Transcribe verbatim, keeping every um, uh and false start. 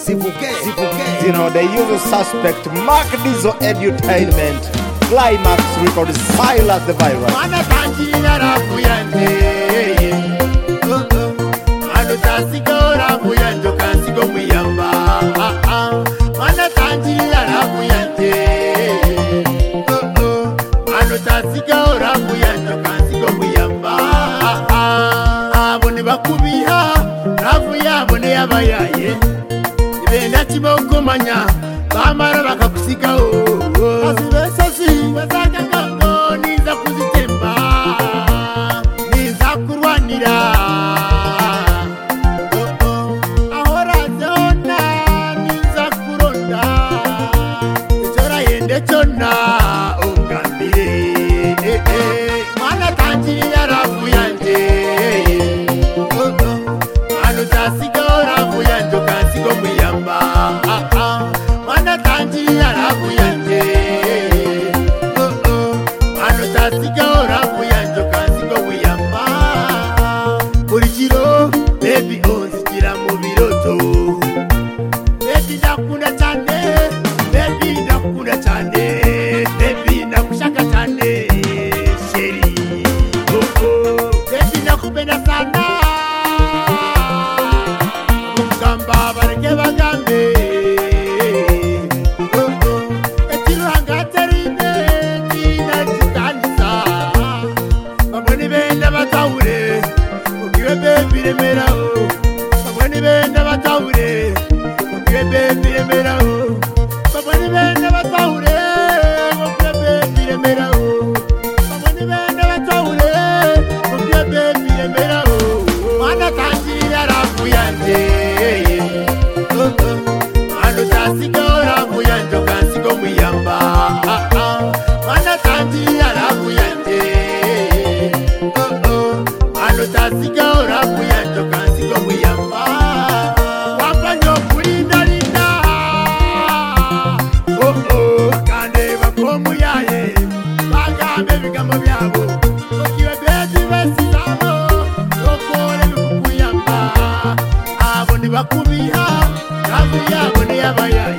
You know, the usual suspect, Mark Diesel Edutainment, Climax Records, Silas the Virus. Mana tanjira rakuyande, manu tasigora muyando kansigo muyamba. Mana tanjira rakuyande, manu tasigora muyando kansigo muyamba. Abone bakubiha, rafu yabone yabayaye. Ibenda chiboko manya, bamara bakakusika o. Asibesasi, wazaka kango, niza kuzitemba, niza kurwanira. Oh oh, ahora zona, niza kuronda. Echora yende chona, ungambire. Eh eh, mana tanjira rafu yande. Oh oh, manu tasika rafu yando kansigo muyamba. Ah ah, mana tanjira rafu yande. Oh oh, manu tasika rafu yando kansigo muyamba. Burikiro, baby onzikira mu biroto. Baby nakunda cyane, baby nakunda cyane, baby nakushaka cyane, sheri. Oh oh, baby nakupenda sana. Mukamba bareke bagambe. Oh oh, etiranga terine tina chitanisa. Baboni benda bataure, ukiwe baby remera o. Baboni benda bataure, ukiwe baby remera o. Baboni benda bataure, ukiwe baby remera o. Baboni benda bataure, ukiwe baby remera o. Mana tanjira rafu yande. Oh oh, manu tasigora muyando kansigo muyamba. Ah ah, mana tanjira rafu yande. Oh oh, manu tasigora muyando kansigo muyamba. Wapanyo kulinda linda. Oh oh, kande bakomu yaye, bagambe bigambo byabo. Okiwe bezi besizamo, okole bikukuyamba. Abo ni bakubiha, rafu yabo ni yabayaye.